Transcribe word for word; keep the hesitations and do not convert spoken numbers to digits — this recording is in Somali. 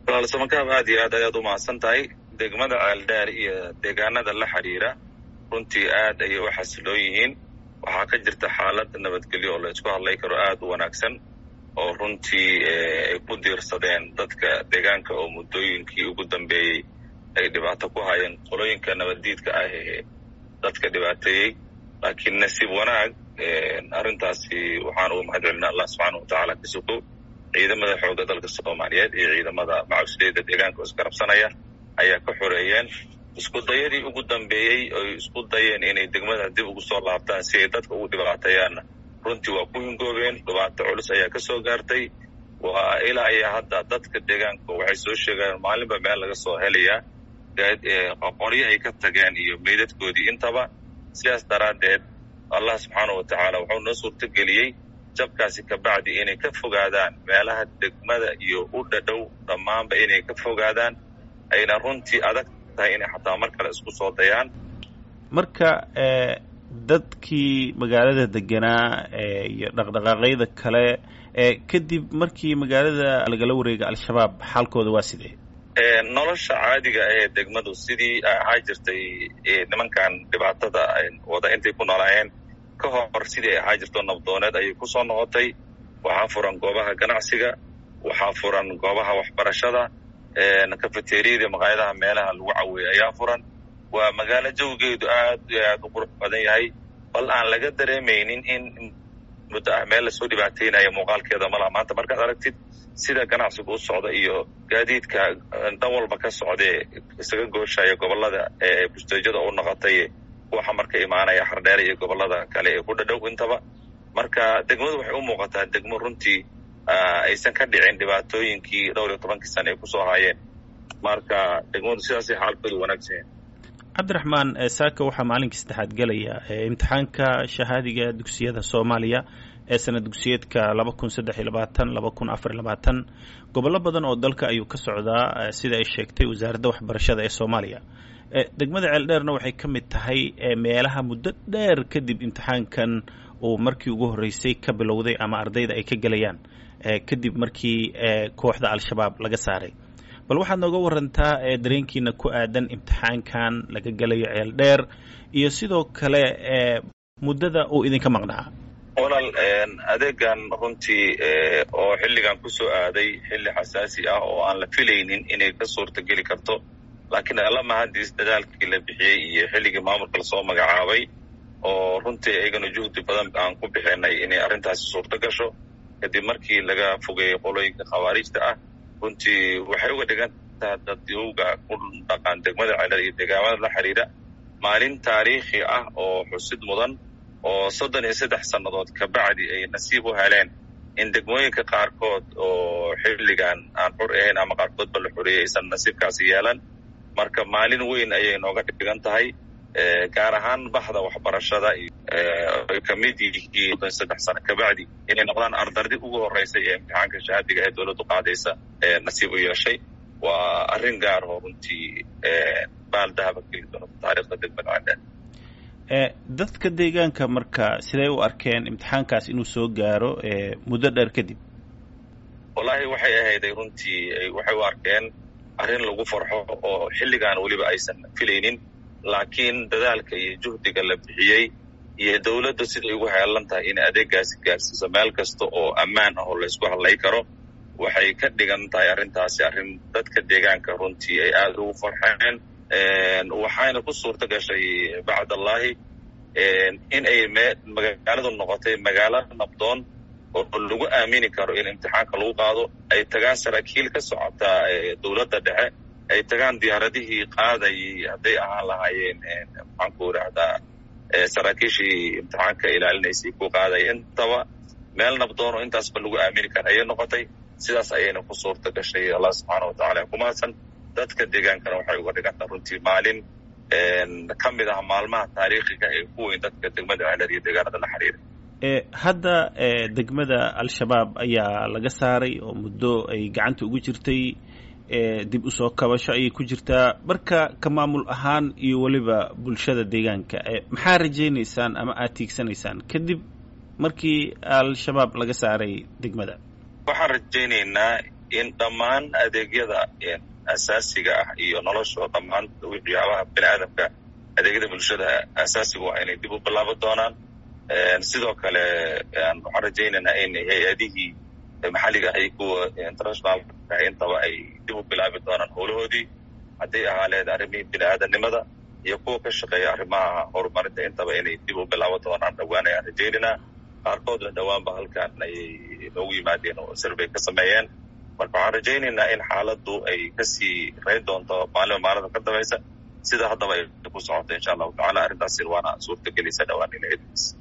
walaalsamakaab aad iyo aad ayaad u mahadsan tahay degmada ceeldheer iyo deegaanada la xiriira runtii aad ayay u xasiloon yihiin waxaa ka jirta xaalad nabadgelyo oo la isku hadlay karo aad u wanaagsan oo runtii ay ku diirsadeen dadka deegaanka oo muddooyinkii ugu dambeeyey ay dhibaato ku hayeen qolooyinka nabaddiidka ah ee dadka dhibaateeyey laakiin nasiib wanaag arrintaasi waxaan ugu mahad celinaa allah subxaana watacaala ka sugo ciidamada xoogga dalka soomaaliyeed iyo ciidamada macawisleyda deegaanka oo isgarabsanaya ayaa ka xoreeyeen isku dayadii ugu dambeeyey oy isku dayeen inay degmada dib ugu soo laabtaan si ay dadka ugu dhibaateeyaanna runtii waa ku hingoobeen dhibaato culus ayaa ka soo gaartay waa ilaa iyo hadda dadka deegaanka waxay soo sheegeen maalinba meel laga soo helayaa qoryo ay ka tageen iyo meydadkoodii intaba sidaas daraaddeed allah subxaana wa tacaala wuxuu noo suurtageliyey jabkaasi kabacdi inay ka fogaadaan meelaha degmada iyo u dhadhow dhammaanba inay ka fogaadaan ayna runtii adag tahay inay xataa mar kale isku soo dayaan marka dadkii magaalada deganaa iyo dhaqdhaqaaqyada kale kadib markii magaalada lagala wareega al-shabaab xaalkooda waa sidee nolosha caadiga ee degmadu sidii ahaa jirtay nimankan dhibaatada wada intay ku noolaayeen ka hor sidii ay ahaa jirto nabdooneed ayay ku soo noqotay waxaa furan goobaha ganacsiga waxaa furan goobaha waxbarashada kafeteriyada maqaayadaha meelaha lagu caweeyo ayaa furan waa magaalo jawgeedu aad iyo aad u qurux badan yahay bal aan laga dareemaynin in muddo ah meel lasoo dhibaateynayo muuqaalkeeda malaha maanta markaad aragtid sida ganacsigu u socda iyo gaadiidka dhan walba ka socdee isaga gooshaya gobollada ee busteejada u noqotay waxa marka imaanaya xardheere iyo gobollada kale ee ku dhadhow intaba marka degmadu waxay u muuqataa degmo runtii aysan ka dhicin dhibaatooyinkii dhowr iyo tobankii sane ay kusoo haayeen marka degmadu sidaasay xaalkoodu wanaagsan cabdiraxmaan saaka waxaa maalinkii saddexaad gelaya imtixaanka shahaadiga dugsiyada soomaaliya ee sanad dugsiyeedka laba kun saddex iyo labaatan laba kun afar iyo labaatan gobollo badan oo dalka ayuu ka socdaa sida ay sheegtay wasaaradda waxbarashada ee soomaaliya degmada ceeldheerna waxay ka mid tahay meelaha muddo dheer kadib imtixaankan uu markii ugu horreysay ka bilowday ama ardayda ay ka gelayaan kadib markii kooxda al-shabaab laga saaray bal waxaad nooga warantaa dareenkiina ku aadan imtixaankan laga gelayo ceeldheer iyo sidoo kale muddada uu idinka maqnaa walaal adeegan runtii oo xilligan ku soo aaday xilli xasaasi ah oo aan la filaynin inay ka suurtageli karto laakiin alla mahadiis dadaalkii la bixiyey iyo xilligii maamulka lasoo magacaabay oo runtii iyagana juhdi badan aan ku bixinay inay arrintaasi suurto gasho kadib markii laga fogeeyey qolooyinka khawaarijta ah runtii waxay uga dhigan tahay dadyowga ku dhaqan degmada ceeldheer iyo deegaamada la xiriira maalin taariikhi ah oo xusid mudan oo soddon iyo saddex sannadood kabacdi ay nasiib u heleen in degmooyinka qaarkood oo xilligan aan xur ahayn ama qaarkoodba la xoreeyey aysan nasiibkaasi yeelan marka maalin weyn ayay nooga dhigan tahay gaar ahaan baxda waxbarashada ay ka mid yihiin soddon iyo saddex sano kabacdi inay noqdaan ardardii ugu horreysay ee imtixaanka shahaadiga ee dowladdu qaadaysa nasiib u yeeshay waa arrin gaar oo runtii baal dahaba geli doonta taariikhda degmada ceeldheer dadka deegaanka marka siday u arkeen imtixaankaas inuu soo gaaro muddo dheer kadib wallaahi waxay ahayday runtii waxay u arkeen arrin lagu farxo oo xilligan weliba aysan filaynin laakiin dadaalka iyo juhdiga la bixiyey iyo dawladda siday ugu heelan tahay inay adeegaasi gaarsiiso meel kasta oo ammaan ah oo laysku hadlay karo waxay ka dhigan tahay arrintaasi arrin dadka deegaanka runtii ay aada ugu farxeen waxayna ku suurto gashay bacdallaahi in ay magaaladu noqotay magaalo nabdoon oo lagu aamini karo in imtixaanka lagu qaado ay tagaan saraakiil ka socota dawladda dhexe ay tagaan diyaaradihii qaadayay hadday ahaan lahaayeen maxaan ku idhaahdaa saraakiishii imtixaanka ilaalinaysay ku qaadaya intaba meel nabdoon oo intaasba lagu aamini kara ayay noqotay sidaas ayayna ku suurto gashay allah subxaana wa tacala ku mahadsan dadka deegaankana waxay uga dhiganta runtii maalin ka mid ah maalmaha taariikhiga ee ku weyn dadka degmada ceeldheer iyo deegaanada la xiriira hadda degmada al-shabaab ayaa laga saaray oo muddo ay gacanta ugu jirtay dib u soo kabasho ayay ku jirtaa marka ka maamul ahaan iyo weliba bulshada deegaanka maxaa rajaynaysaan ama aad tiigsanaysaan kadib markii al-shabaab laga saaray degmada waxaan rajaynaynaa in dhammaan adeegyada asaasiga ah iyo nolosha dhammaan waxyaabaha bini'aadamka adeegyada bulshada asaasiga waa inay dib u bilaaban doonaan sidoo kale waxaan rajaynaynaa in hay-adihii maxalliga ay kuwa internationalka intaba ay dib u bilaabi doonaan howlahoodii hadday ahaa leed arrimihii bini'aadanimada iyo kuwa ka shaqeeya arrimaha horumarinta intaba inay dib u bilaaban doonaan dhowaan ayaan rajaynaynaa qaarkoodna dhowaanba halkan ayay noogu yimaadeen oo survey ka sameeyeen marka waxaan rajaynaynaa in xaaladdu ay kasii rayn doonto maalima maalinta ka dambaysa sida haddaba ay ku socoto insha allahu tacala arrintaasi waana suurtagelaysa dhowaan ila